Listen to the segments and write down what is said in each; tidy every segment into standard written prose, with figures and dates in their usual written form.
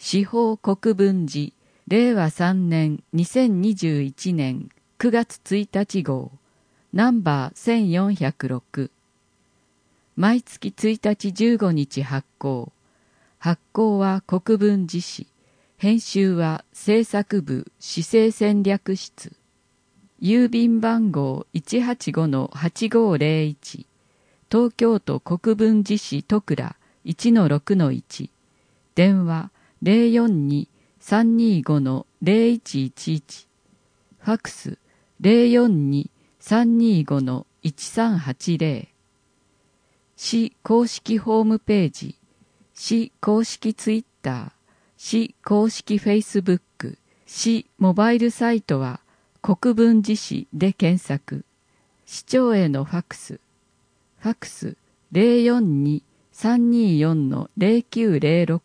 司法国分寺令和3年2021年9月1日号ナンバー1406毎月1日15日発行。発行は国分寺市。編集は制作部市政戦略室。郵便番号 185-8501 東京都国分寺市戸倉 1-6-1 電話 042-325-0111 ファクス 042-325-1380 市公式ホームページ、市公式ツイッター、市公式フェイスブック、市モバイルサイトは国分寺市で検索。市長へのファクス。ファクス 042-324-0906。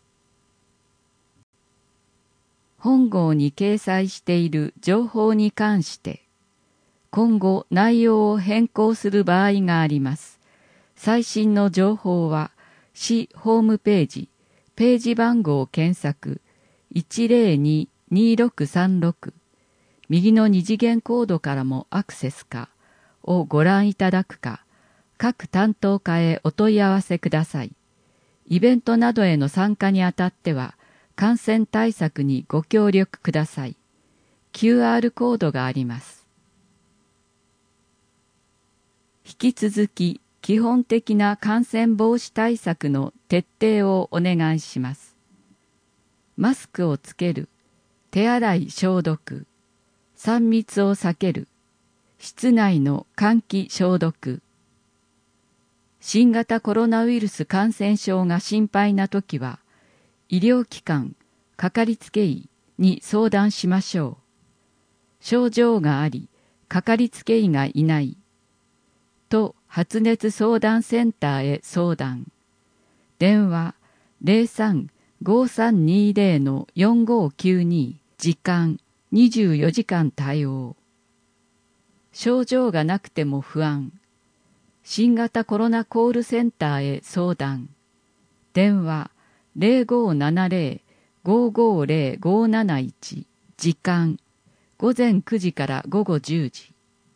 本号に掲載している情報に関して、今後内容を変更する場合があります。最新の情報は、市ホームページ、ページ番号を検索、102-2636、右の二次元コードからもアクセスかをご覧いただくか、各担当課へお問い合わせください。イベントなどへの参加にあたっては、感染対策にご協力ください。QR コードがあります。引き続き、基本的な感染防止対策の徹底をお願いします。マスクをつける、手洗い消毒、3密を避ける、室内の換気消毒。新型コロナウイルス感染症が心配なときは、医療機関、かかりつけ医に相談しましょう。症状があり、かかりつけ医がいないと発熱相談センターへ相談。電話03-5320-4592時間24時間対応。症状がなくても不安。新型コロナコールセンターへ相談。電話0570-550-571時間午前9時から午後10時。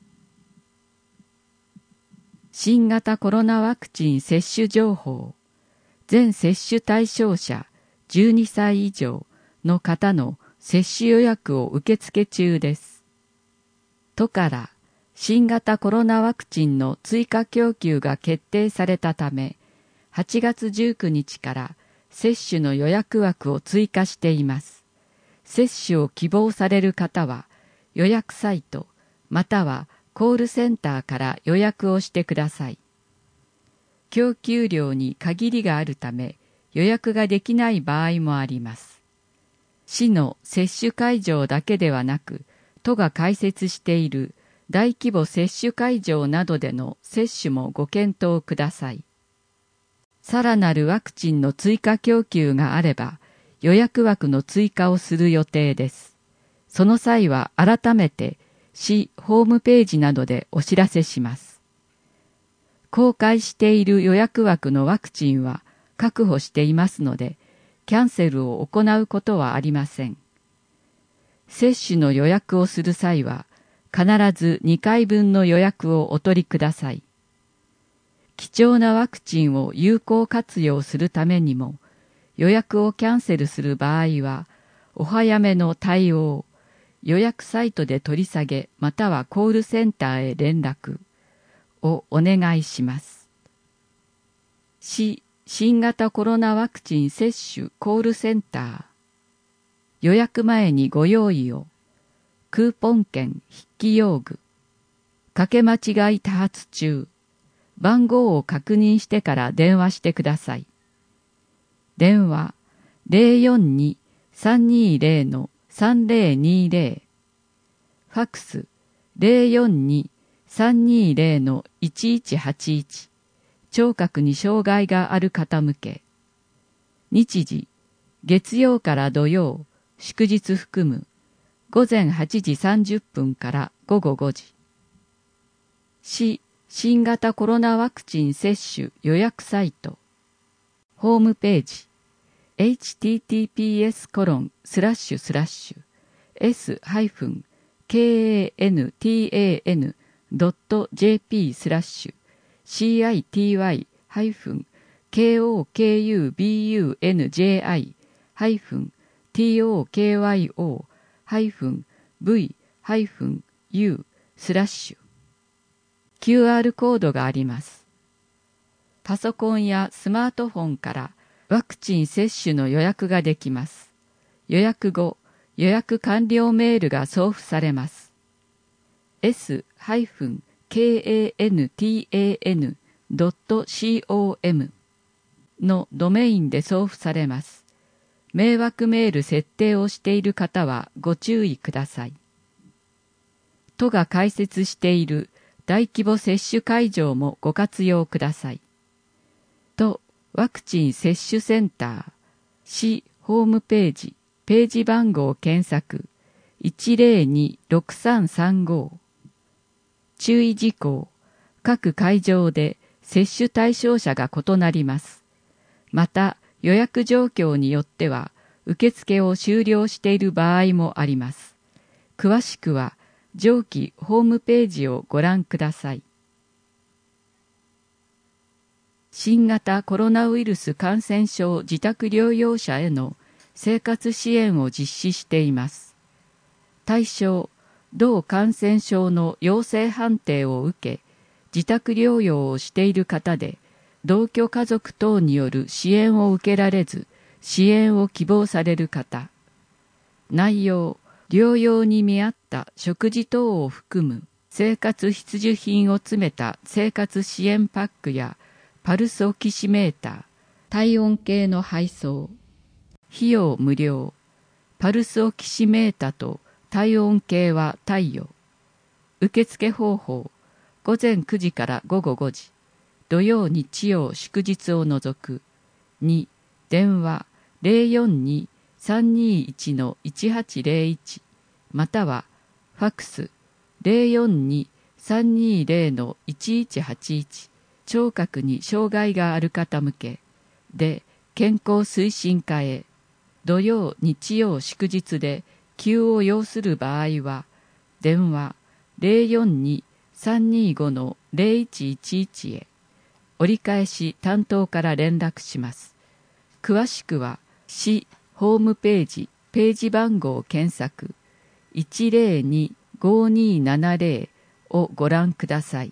新型コロナワクチン接種情報。全接種対象者12歳以上の方の接種予約を受付中です。都から新型コロナワクチンの追加供給が決定されたため、8月19日から接種の予約枠を追加しています。接種を希望される方は予約サイトまたはコールセンターから予約をしてください。供給量に限りがあるため予約ができない場合もあります。市の接種会場だけではなく、都が開設している大規模接種会場などでの接種もご検討ください。さらなるワクチンの追加供給があれば、予約枠の追加をする予定です。その際は改めて市ホームページなどでお知らせします。公開している予約枠のワクチンは確保していますので、キャンセルを行うことはありません。接種の予約をする際は、必ず2回分の予約をお取りください。貴重なワクチンを有効活用するためにも、予約をキャンセルする場合は、お早めの対応、予約サイトで取り下げまたはコールセンターへ連絡をお願いします。市新型コロナワクチン接種コールセンター。予約前にご用意を。クーポン券筆記用具。かけ間違い多発中。番号を確認してから電話してください。電話042-320-3020。ファクス042-320-1181。聴覚に障害がある方向け。日時、月曜から土曜、祝日含む、午前8時30分から午後5時。市新型コロナワクチン接種予約サイト。ホームページ。 https://s-tokyo-toku.jp/CITY-toku.vu/QR コードがあります。パソコンやスマートフォンからワクチン接種の予約ができます。予約後、予約完了メールが送付されます。s-kantan.com のドメインで送付されます。迷惑メール設定をしている方はご注意ください。都が開設している大規模接種会場もご活用ください。都ワクチン接種センター、市ホームページ、ページ番号検索、102-6335。注意事項、各会場で接種対象者が異なります。また、予約状況によっては、受付を終了している場合もあります。詳しくは、上記ホームページをご覧ください。新型コロナウイルス感染症自宅療養者への生活支援を実施しています。対象、同感染症の陽性判定を受け、自宅療養をしている方で、同居家族等による支援を受けられず、支援を希望される方。内容、療養に見合った食事等を含む生活必需品を詰めた生活支援パックやパルスオキシメーター、体温計の配送。費用無料。パルスオキシメータと体温計は貸与。受付方法、午前9時から午後5時。土曜日曜祝日を除く。2、電話 042-321-1801 またはファクス 042-320-1181 聴覚に障害がある方向けで健康推進課へ。土曜日曜祝日で急を要する場合は電話 042-325-0111 へ。折り返し担当から連絡します。詳しくは市ホームページ、ページ番号検索 102-5270 をご覧ください。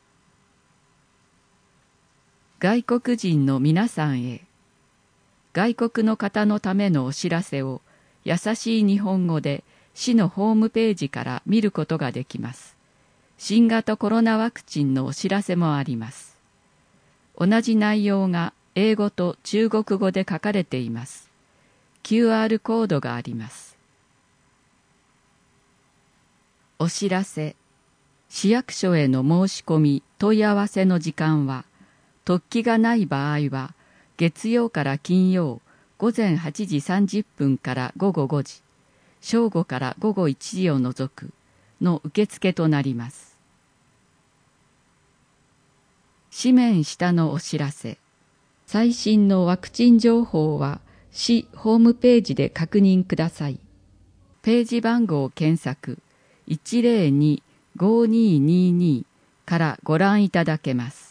外国人の皆さんへ。外国の方のためのお知らせを優しい日本語で市のホームページから見ることができます。新型コロナワクチンのお知らせもあります。同じ内容が英語と中国語で書かれています。QR コードがあります。お知らせ。市役所への申し込み、問い合わせの時間は、突起がない場合は、月曜から金曜、午前8時30分から午後5時、正午から午後1時を除くの受付となります。紙面下のお知らせ。最新のワクチン情報は市ホームページで確認ください。ページ番号を検索 102-5222 からご覧いただけます。